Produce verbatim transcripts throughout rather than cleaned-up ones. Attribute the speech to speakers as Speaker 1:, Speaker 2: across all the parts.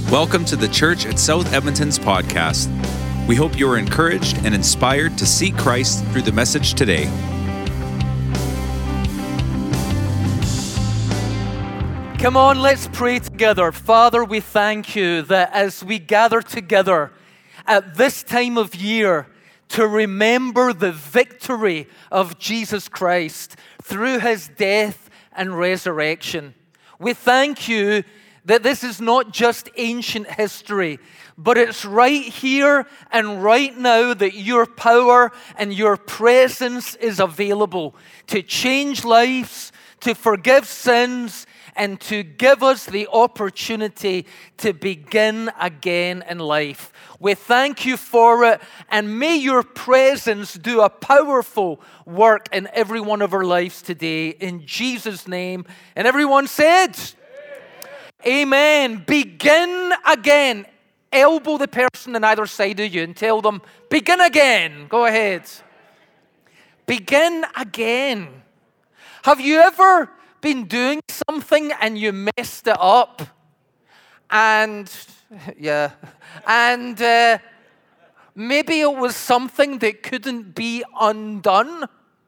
Speaker 1: Welcome to the Church at South Edmonton's podcast. We hope you are encouraged and inspired to seek Christ through the message today.
Speaker 2: Come on, let's pray together. Father, we thank you that as we gather together at this time of year to remember the victory of Jesus Christ through his death and resurrection, we thank you that this is not just ancient history, but it's right here and right now that your power and your presence is available to change lives, to forgive sins, and to give us the opportunity to begin again in life. We thank you for it, and may your presence do a powerful work in every one of our lives today. In Jesus' name. And everyone said, Amen. Begin again. Elbow the person on either side of you and tell them, begin again. Go ahead. Begin again. Have you ever been doing something and you messed it up? And, yeah, and uh, maybe it was something that couldn't be undone.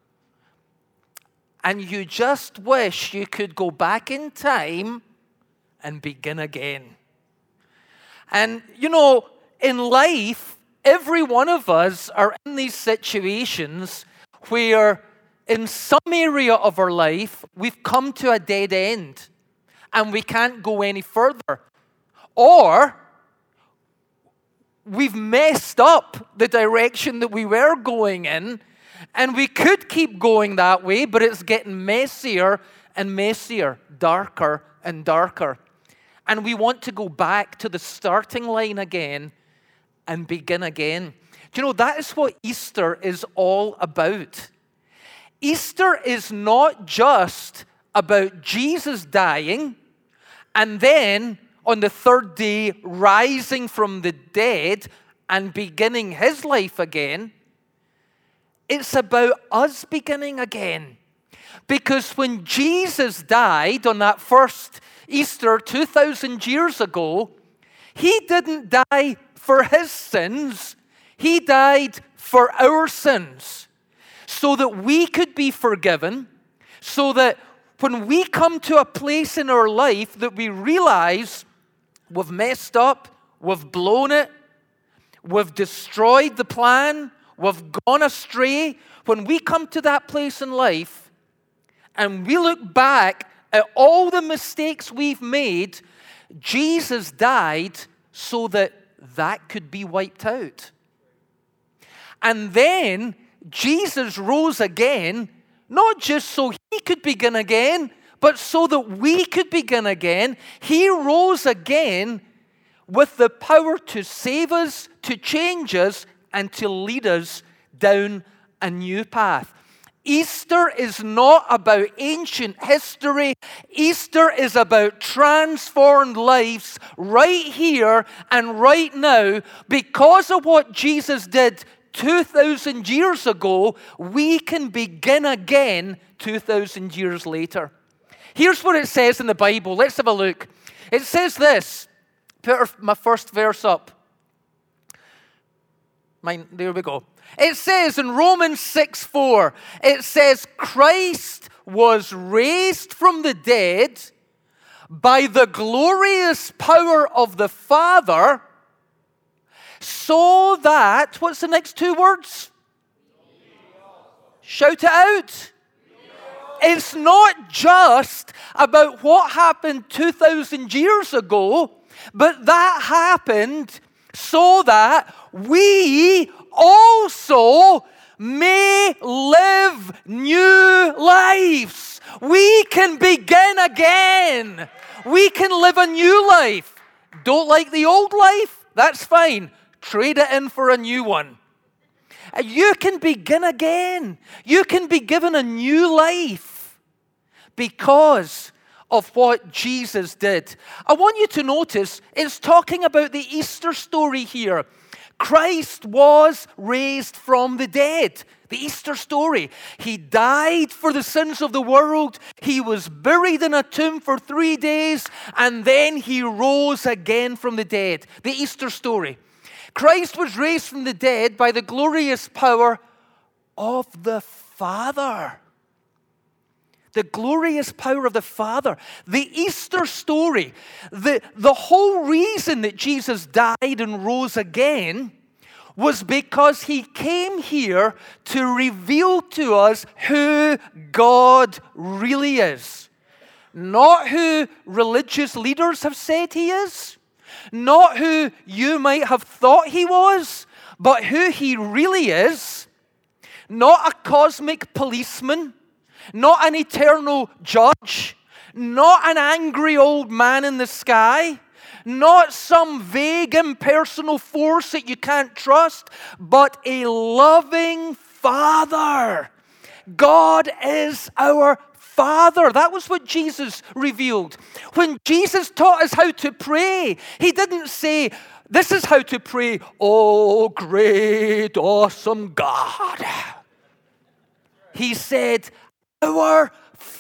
Speaker 2: And you just wish you could go back in time and begin again. And, you know, in life, every one of us are in these situations where in some area of our life, we've come to a dead end and we can't go any further. Or we've messed up the direction that we were going in, and we could keep going that way, but it's getting messier and messier, darker and darker. And we want to go back to the starting line again and begin again. Do you know, that is what Easter is all about. Easter is not just about Jesus dying and then on the third day rising from the dead and beginning his life again. It's about us beginning again. Because when Jesus died on that first Easter two thousand years ago, he didn't die for his sins. He died for our sins so that we could be forgiven, so that when we come to a place in our life that we realize we've messed up, we've blown it, we've destroyed the plan, we've gone astray, when we come to that place in life and we look back at all the mistakes we've made, Jesus died so that that could be wiped out. And then Jesus rose again, not just so he could begin again, but so that we could begin again. He rose again with the power to save us, to change us, and to lead us down a new path. Easter is not about ancient history. Easter is about transformed lives right here and right now. Because of what Jesus did two thousand years ago, we can begin again two thousand years later. Here's what it says in the Bible. Let's have a look. It says this. Put my first verse up. Mine, there we go. It says in Romans six four, it says, Christ was raised from the dead by the glorious power of the Father, so that, what's the next two words? Shout it out. It's not just about what happened two thousand years ago, but that happened so that we also may live new lives. We can begin again. We can live a new life. Don't like the old life? That's fine. Trade it in for a new one. You can begin again. You can be given a new life because of what Jesus did. I want you to notice it's talking about the Easter story here. Christ was raised from the dead. The Easter story. He died for the sins of the world. He was buried in a tomb for three days, and then he rose again from the dead. The Easter story. Christ was raised from the dead by the glorious power of the Father. The glorious power of the Father. The Easter story. The, the whole reason that Jesus died and rose again was because he came here to reveal to us who God really is. Not who religious leaders have said he is. Not who you might have thought he was. But who he really is. Not a cosmic policeman. Not an eternal judge. Not an angry old man in the sky. Not some vague impersonal force that you can't trust, but a loving Father. God is our Father. That was what Jesus revealed. When Jesus taught us how to pray, he didn't say, this is how to pray, oh great, awesome God. He said, our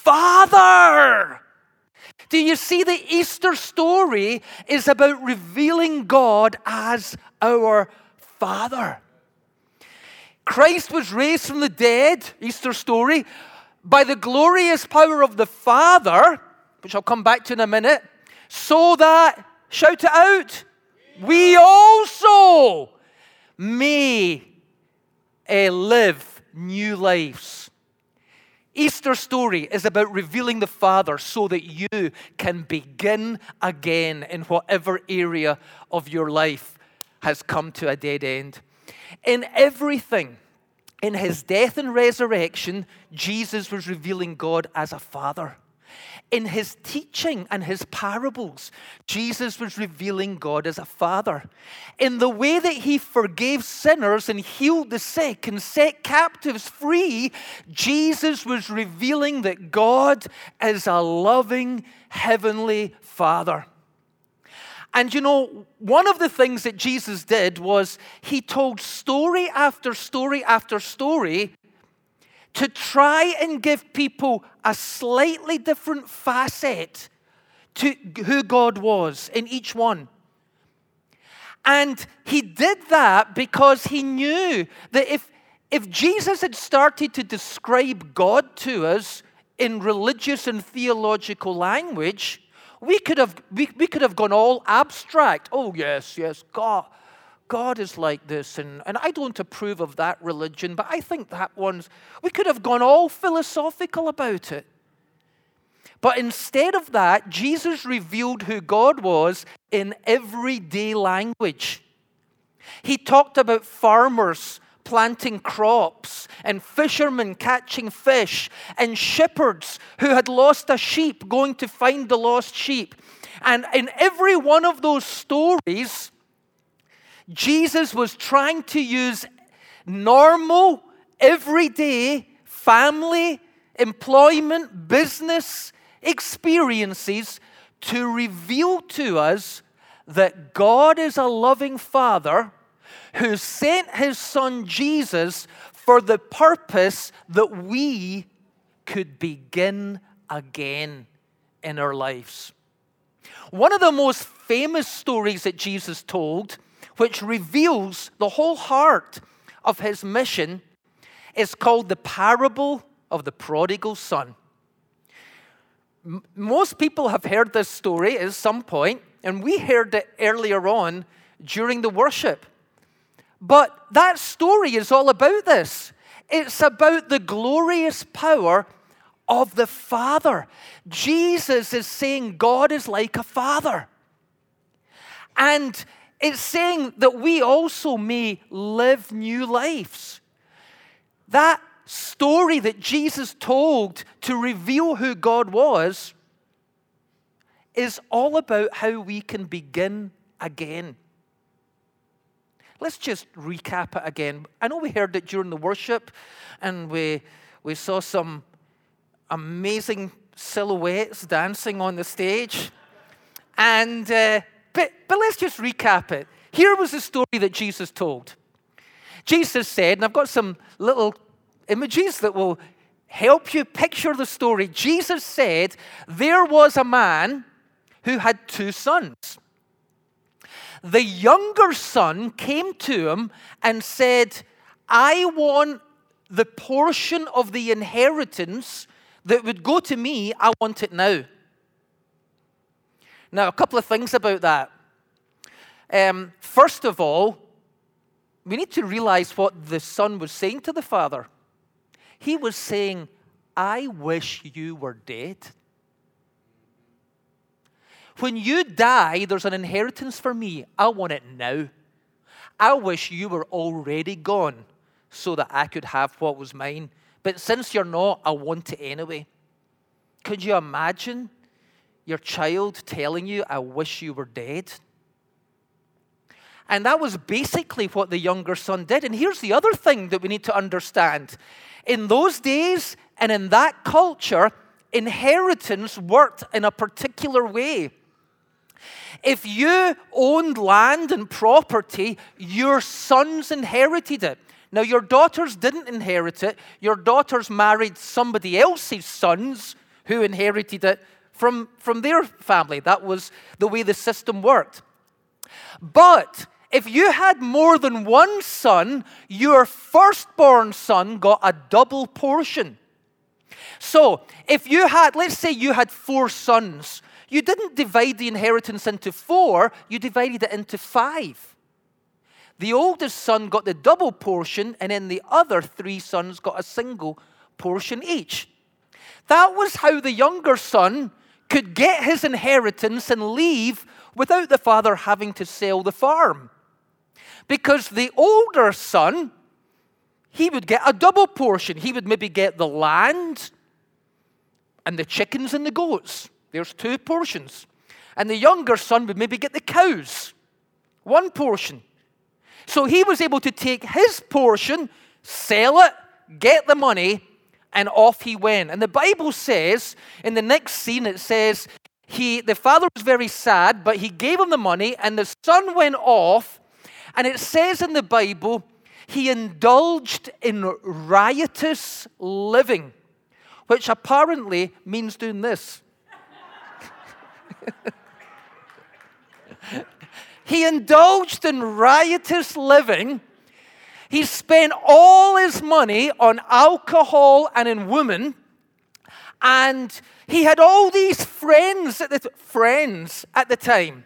Speaker 2: Father. Do you see, the Easter story is about revealing God as our Father. Christ was raised from the dead, Easter story, by the glorious power of the Father, which I'll come back to in a minute, so that, shout it out, we also may uh, live new lives. Easter story is about revealing the Father so that you can begin again in whatever area of your life has come to a dead end. In everything, in his death and resurrection, Jesus was revealing God as a Father. In his teaching and his parables, Jesus was revealing God as a Father. In the way that he forgave sinners and healed the sick and set captives free, Jesus was revealing that God is a loving heavenly Father. And you know, one of the things that Jesus did was he told story after story after story to try and give people a slightly different facet to who God was in each one. And he did that because he knew that if, if Jesus had started to describe God to us in religious and theological language, we could have, we, we could have gone all abstract. Oh, yes, yes, God. God is like this, and, and I don't approve of that religion, but I think that one's... We could have gone all philosophical about it. But instead of that, Jesus revealed who God was in everyday language. He talked about farmers planting crops, and fishermen catching fish, and shepherds who had lost a sheep going to find the lost sheep. And in every one of those stories, Jesus was trying to use normal, everyday, family, employment, business experiences to reveal to us that God is a loving Father who sent his Son Jesus for the purpose that we could begin again in our lives. One of the most famous stories that Jesus told, which reveals the whole heart of his mission, is called the parable of the prodigal son. M- most people have heard this story at some point, and we heard it earlier on during the worship. But that story is all about this. It's about the glorious power of the Father. Jesus is saying God is like a father. And it's saying that we also may live new lives. That story that Jesus told to reveal who God was is all about how we can begin again. Let's just recap it again. I know we heard it during the worship, and we we saw some amazing silhouettes dancing on the stage. And uh, but but let's just recap it. Here was the story that Jesus told. Jesus said, and I've got some little images that will help you picture the story. Jesus said there was a man who had two sons. The younger son came to him and said, I want the portion of the inheritance that would go to me, I want it now. Now, a couple of things about that. Um, first of all, we need to realize what the son was saying to the father. He was saying, I wish you were dead. When you die, there's an inheritance for me. I want it now. I wish you were already gone so that I could have what was mine. But since you're not, I want it anyway. Could you imagine your child telling you, I wish you were dead? And that was basically what the younger son did. And here's the other thing that we need to understand. In those days and in that culture, inheritance worked in a particular way. If you owned land and property, your sons inherited it. Now, your daughters didn't inherit it. Your daughters married somebody else's sons who inherited it from, from their family. That was the way the system worked. But if you had more than one son, your firstborn son got a double portion. So, if you had, let's say you had four sons, you didn't divide the inheritance into four, you divided it into five. The oldest son got the double portion, and then the other three sons got a single portion each. That was how the younger son could get his inheritance and leave without the father having to sell the farm. Because the older son, he would get a double portion. He would maybe get the land and the chickens and the goats. There's two portions. And the younger son would maybe get the cows. One portion. So he was able to take his portion, sell it, get the money, and off he went. And the Bible says, in the next scene, it says, he, the father was very sad, but he gave him the money, and the son went off, and it says in the Bible, he indulged in riotous living, which apparently means doing this. He indulged in riotous living. He spent all his money on alcohol and in women. And he had all these friends at the, friends at the time.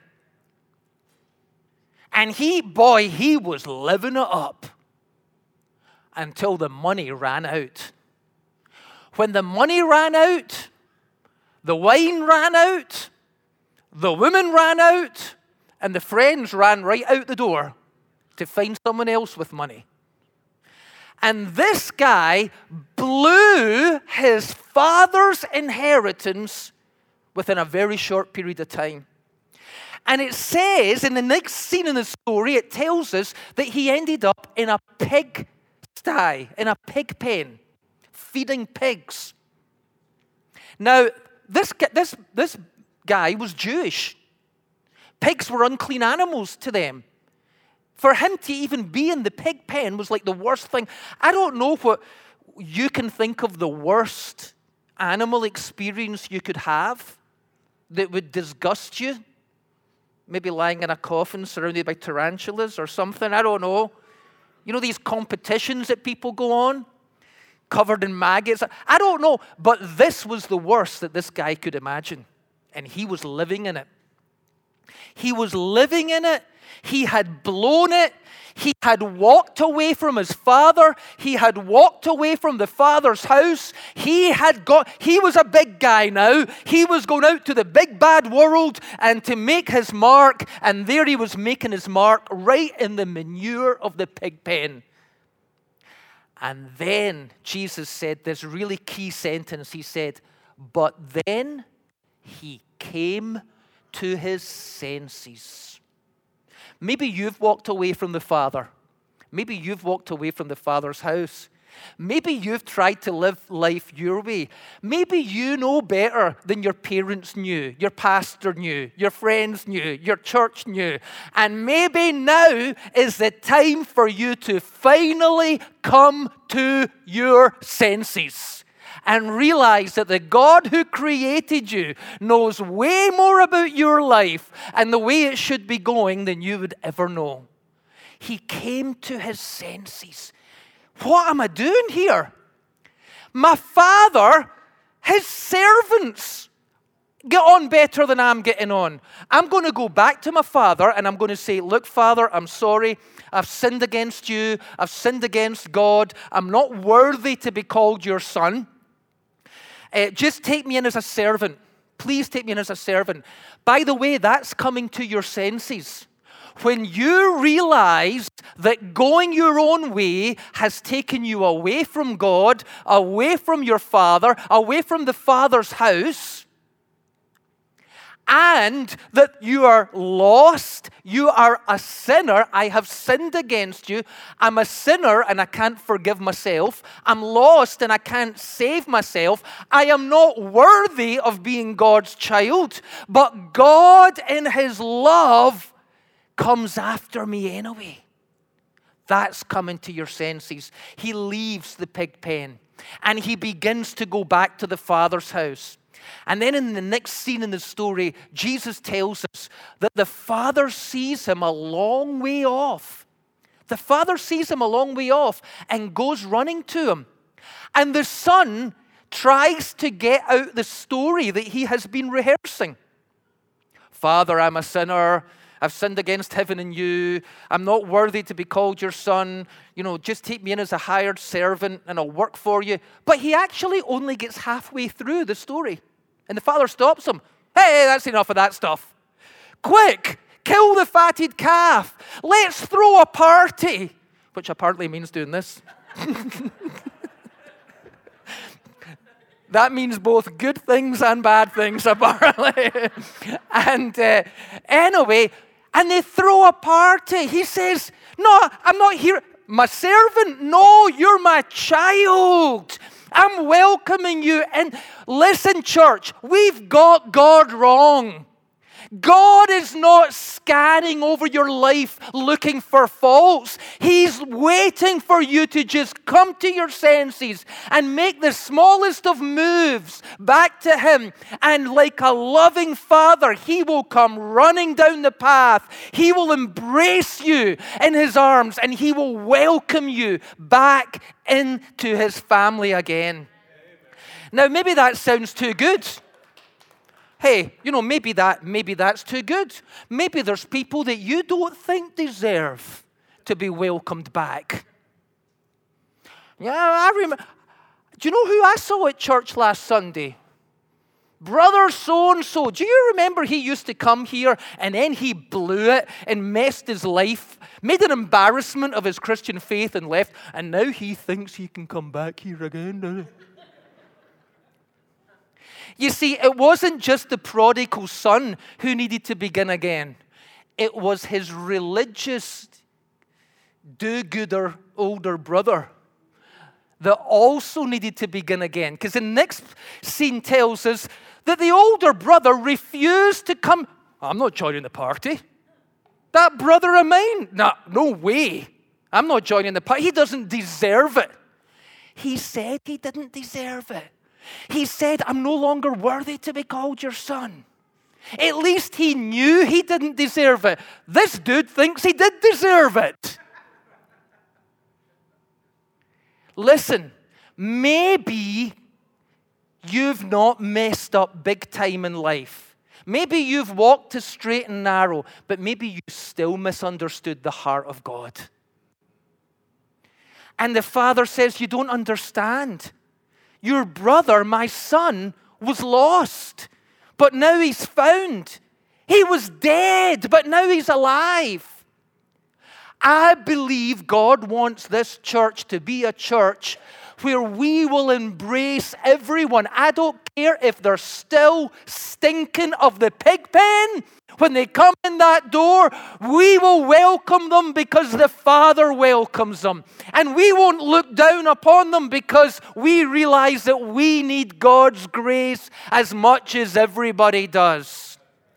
Speaker 2: And he, boy, he was living it up until the money ran out. When the money ran out, the wine ran out, the women ran out, and the friends ran right out the door to find someone else with money. And this guy blew his father's inheritance within a very short period of time. And it says, in the next scene in the story, it tells us that he ended up in a pig sty, in a pig pen, feeding pigs. Now, this, this, this guy was Jewish. Pigs were unclean animals to them. For him to even be in the pig pen was like the worst thing. I don't know what you can think of the worst animal experience you could have that would disgust you. Maybe lying in a coffin surrounded by tarantulas or something. I don't know. You know these competitions that people go on? Covered in maggots. I don't know. But this was the worst that this guy could imagine. And he was living in it. He was living in it. He had blown it. He had walked away from his father. He had walked away from the father's house. He had got, he was a big guy now. He was going out to the big bad world and to make his mark. And there he was making his mark right in the manure of the pig pen. And then Jesus said this really key sentence. He said, but then he came to his senses. Maybe you've walked away from the Father. Maybe you've walked away from the Father's house. Maybe you've tried to live life your way. Maybe you know better than your parents knew, your pastor knew, your friends knew, your church knew. And maybe now is the time for you to finally come to your senses and realize that the God who created you knows way more about your life and the way it should be going than you would ever know. He came to his senses. What am I doing here? My father, his servants get on better than I'm getting on. I'm going to go back to my father and I'm going to say, look, Father, I'm sorry. I've sinned against you. I've sinned against God. I'm not worthy to be called your son. Uh, just take me in as a servant. Please take me in as a servant. By the way, that's coming to your senses. When you realize that going your own way has taken you away from God, away from your Father, away from the Father's house, and that you are lost, you are a sinner, I have sinned against you, I'm a sinner and I can't forgive myself, I'm lost and I can't save myself, I am not worthy of being God's child, but God in his love comes after me anyway. That's coming to your senses. He leaves the pig pen and he begins to go back to the Father's house. And then in the next scene in the story, Jesus tells us that the Father sees him a long way off. The Father sees him a long way off and goes running to him. And the Son tries to get out the story that he has been rehearsing. Father, I'm a sinner. I've sinned against heaven and you. I'm not worthy to be called your son. You know, just take me in as a hired servant and I'll work for you. But he actually only gets halfway through the story. And the father stops him. Hey, that's enough of that stuff. Quick, kill the fatted calf. Let's throw a party. Which apparently means doing this. That means both good things and bad things, apparently. and uh, anyway, and they throw a party. He says, no, I'm not here. My servant, no, you're my child. I'm welcoming you. And listen, church, we've got God wrong. God is not scanning over your life looking for faults. He's waiting for you to just come to your senses and make the smallest of moves back to him. And like a loving father, he will come running down the path. He will embrace you in his arms and he will welcome you back into his family again. Now, maybe that sounds too good. Hey, you know, maybe that, maybe that's too good. Maybe there's people that you don't think deserve to be welcomed back. Yeah, I remember. Do you know who I saw at church last Sunday? Brother so-and-so. Do you remember he used to come here and then he blew it and messed his life, made an embarrassment of his Christian faith and left, and now he thinks he can come back here again, doesn't he? You see, it wasn't just the prodigal son who needed to begin again. It was his religious, do-gooder older brother that also needed to begin again. Because the next scene tells us that the older brother refused to come. I'm not joining the party. That brother of mine, no, no way. I'm not joining the party. He doesn't deserve it. He said he didn't deserve it. He said, I'm no longer worthy to be called your son. At least he knew he didn't deserve it. This dude thinks he did deserve it. Listen, maybe you've not messed up big time in life. Maybe you've walked the straight and narrow, but maybe you still misunderstood the heart of God. And the father says, you don't understand. Your brother, my son, was lost, but now he's found. He was dead, but now he's alive. I believe God wants this church to be a church where we will embrace everyone. I don't care if they're still stinking of the pig pen. When they come in that door, we will welcome them because the Father welcomes them. And we won't look down upon them because we realize that we need God's grace as much as everybody does.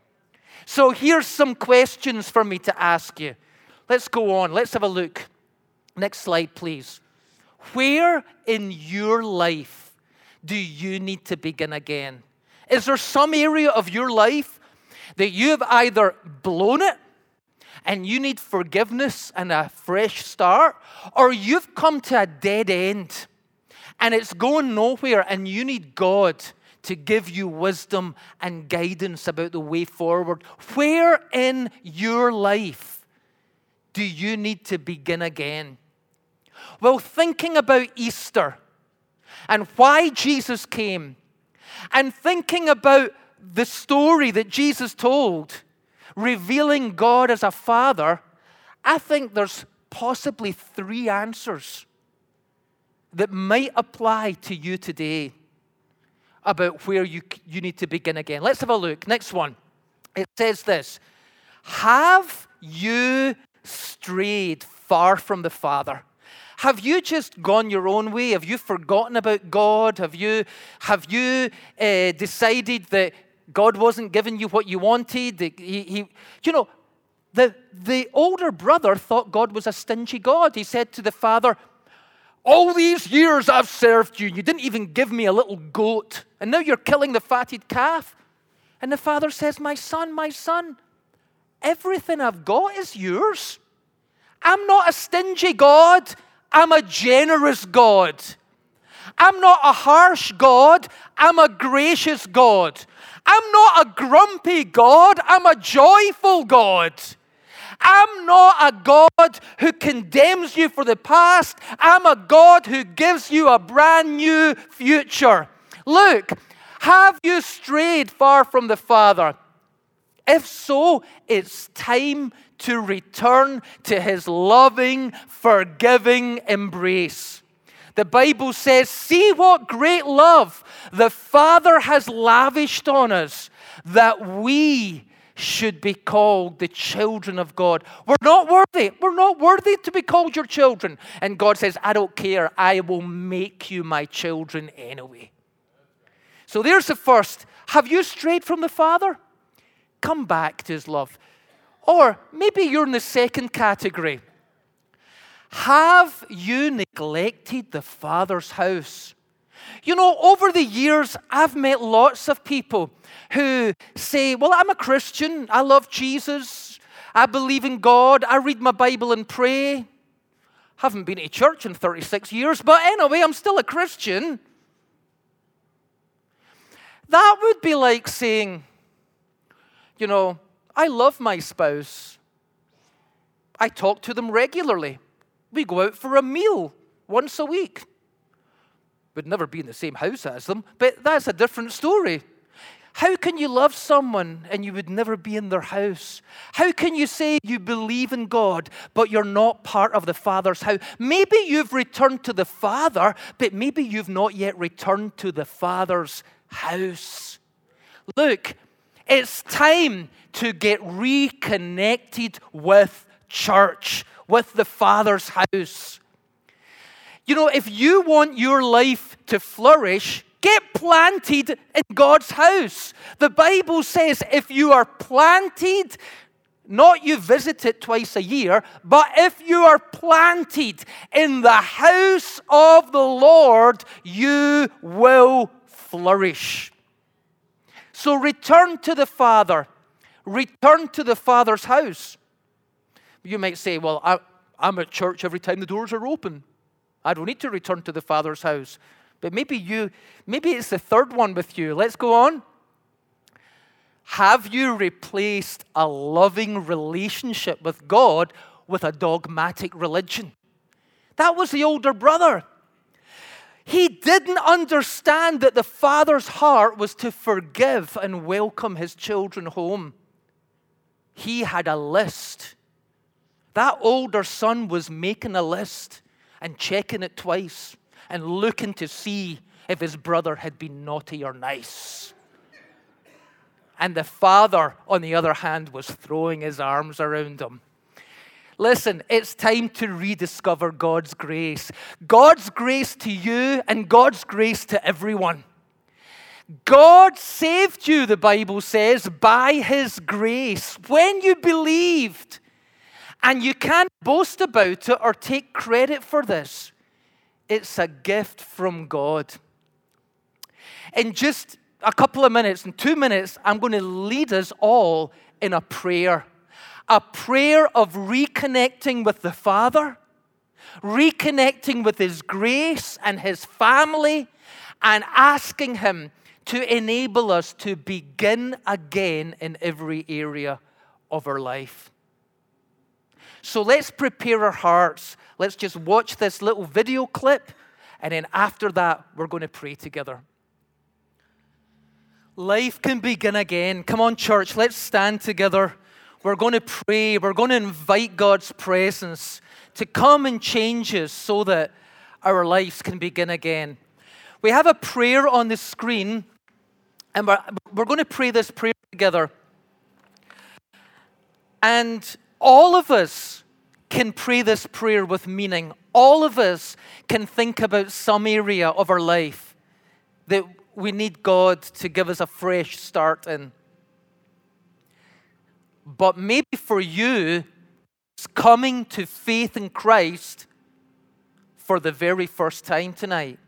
Speaker 2: So here's some questions for me to ask you. Let's go on. Let's have a look. Next slide, please. Where in your life do you need to begin again? Is there some area of your life that you've either blown it and you need forgiveness and a fresh start, or you've come to a dead end and it's going nowhere and you need God to give you wisdom and guidance about the way forward? Where in your life do you need to begin again? Well, thinking about Easter and why Jesus came, and thinking about the story that Jesus told, revealing God as a father, I think there's possibly three answers that might apply to you today about where you, you need to begin again. Let's have a look. Next one. It says this: have you strayed far from the Father? Have you just gone your own way? Have you forgotten about God? Have you, have you uh, decided that God wasn't giving you what you wanted? He, he, you know, the, the older brother thought God was a stingy God. He said to the father, all these years I've served you. You didn't even give me a little goat. And now you're killing the fatted calf. And the father says, my son, my son, everything I've got is yours. I'm not a stingy God. I'm a generous God. I'm not a harsh God. I'm a gracious God. I'm not a grumpy God. I'm a joyful God. I'm not a God who condemns you for the past. I'm a God who gives you a brand new future. Look, have you strayed far from the Father? If so, it's time to return to His loving, forgiving embrace. The Bible says, see what great love the Father has lavished on us, that we should be called the children of God. We're not worthy. We're not worthy to be called your children. And God says, I don't care. I will make you my children anyway. So there's the first. Have you strayed from the Father? Come back to His love. Or maybe you're in the second category. Have you neglected the Father's house? You know, over the years, I've met lots of people who say, well, I'm a Christian. I love Jesus. I believe in God. I read my Bible and pray. Haven't been to church in thirty-six years, but anyway, I'm still a Christian. That would be like saying, you know, I love my spouse. I talk to them regularly. We go out for a meal once a week. We'd never be in the same house as them, but that's a different story. How can you love someone and you would never be in their house? How can you say you believe in God, but you're not part of the Father's house? Maybe you've returned to the Father, but maybe you've not yet returned to the Father's house. Look, it's time to get reconnected with church, with the Father's house. You know, if you want your life to flourish, get planted in God's house. The Bible says if you are planted, not you visit it twice a year, but if you are planted in the house of the Lord, you will flourish. So return to the Father. Return to the Father's house. You might say, well, I, I'm at church every time the doors are open. I don't need to return to the Father's house. But maybe you, maybe it's the third one with you. Let's go on. Have you replaced a loving relationship with God with a dogmatic religion? That was the older brother. He didn't understand that the Father's heart was to forgive and welcome his children home. He had a list. That older son was making a list and checking it twice and looking to see if his brother had been naughty or nice. And the father, on the other hand, was throwing his arms around him. Listen, it's time to rediscover God's grace. God's grace to you and God's grace to everyone. God saved you, the Bible says, by his grace when you believed. And you can't boast about it or take credit for this. It's a gift from God. In just a couple of minutes, in two minutes, I'm going to lead us all in a prayer. A prayer of reconnecting with the Father, reconnecting with his grace and his family, and asking him to enable us to begin again in every area of our life. So let's prepare our hearts. Let's just watch this little video clip, and then after that, we're going to pray together. Life can begin again. Come on, church, let's stand together. We're going to pray. We're going to invite God's presence to come and change us so that our lives can begin again. We have a prayer on the screen, and we're, we're going to pray this prayer together. And all of us can pray this prayer with meaning. All of us can think about some area of our life that we need God to give us a fresh start in. But maybe for you, it's coming to faith in Christ for the very first time tonight.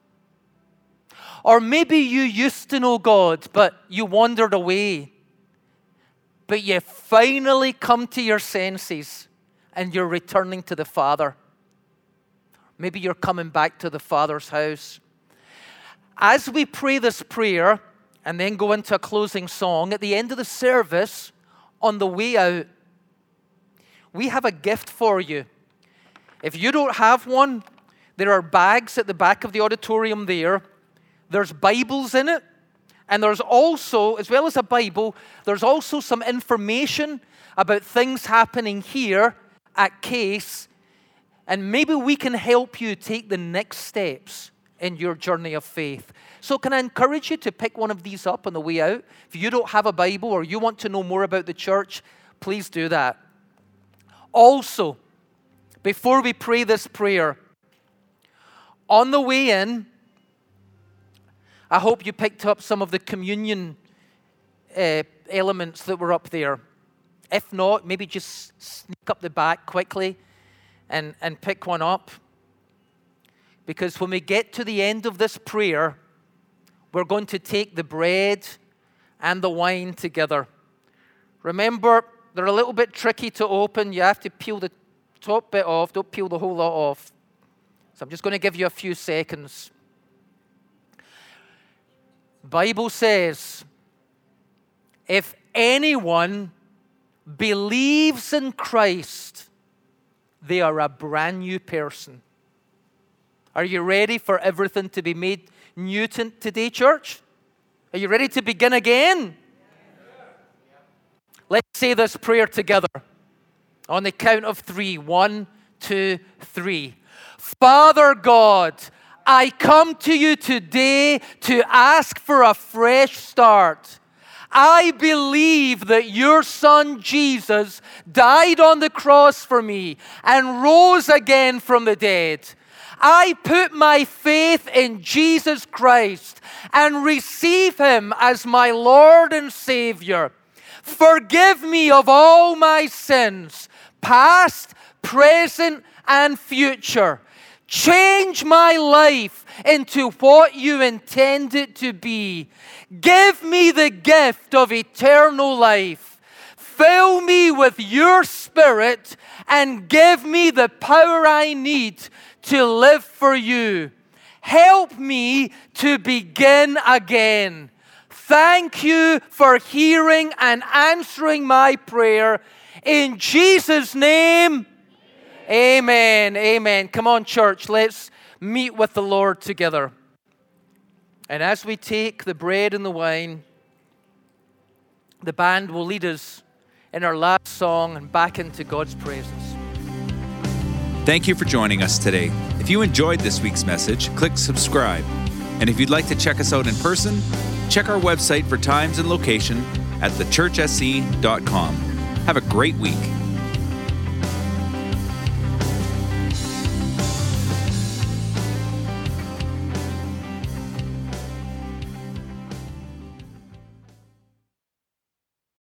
Speaker 2: Or maybe you used to know God, but you wandered away. But you finally come to your senses and you're returning to the Father. Maybe you're coming back to the Father's house. As we pray this prayer and then go into a closing song, at the end of the service, on the way out, we have a gift for you. If you don't have one, there are bags at the back of the auditorium there. There's Bibles in it. And there's also, as well as a Bible, there's also some information about things happening here at Case. And maybe we can help you take the next steps in your journey of faith. So can I encourage you to pick one of these up on the way out? If you don't have a Bible or you want to know more about the church, please do that. Also, before we pray this prayer, on the way in, I hope you picked up some of the communion uh, elements that were up there. If not, maybe just sneak up the back quickly and, and pick one up. Because when we get to the end of this prayer, we're going to take the bread and the wine together. Remember, they're a little bit tricky to open. You have to peel the top bit off. Don't peel the whole lot off. So I'm just going to give you a few seconds. The Bible says, if anyone believes in Christ, they are a brand new person. Are you ready for everything to be made new today, church? Are you ready to begin again? Let's say this prayer together. On the count of three. One, two, three. Father God, I come to you today to ask for a fresh start. I believe that your Son Jesus died on the cross for me and rose again from the dead. I put my faith in Jesus Christ and receive him as my Lord and Savior. Forgive me of all my sins, past, present, and future. Change my life into what you intend it to be. Give me the gift of eternal life. Fill me with your Spirit and give me the power I need to live for you. Help me to begin again. Thank you for hearing and answering my prayer. In Jesus' name, amen. Amen. Amen. Come on, church, let's meet with the Lord together. And as we take the bread and the wine, the band will lead us in our last song and back into God's presence.
Speaker 1: Thank you for joining us today. If you enjoyed this week's message, click subscribe. And if you'd like to check us out in person, check our website for times and location at the church s c dot com. Have a great week.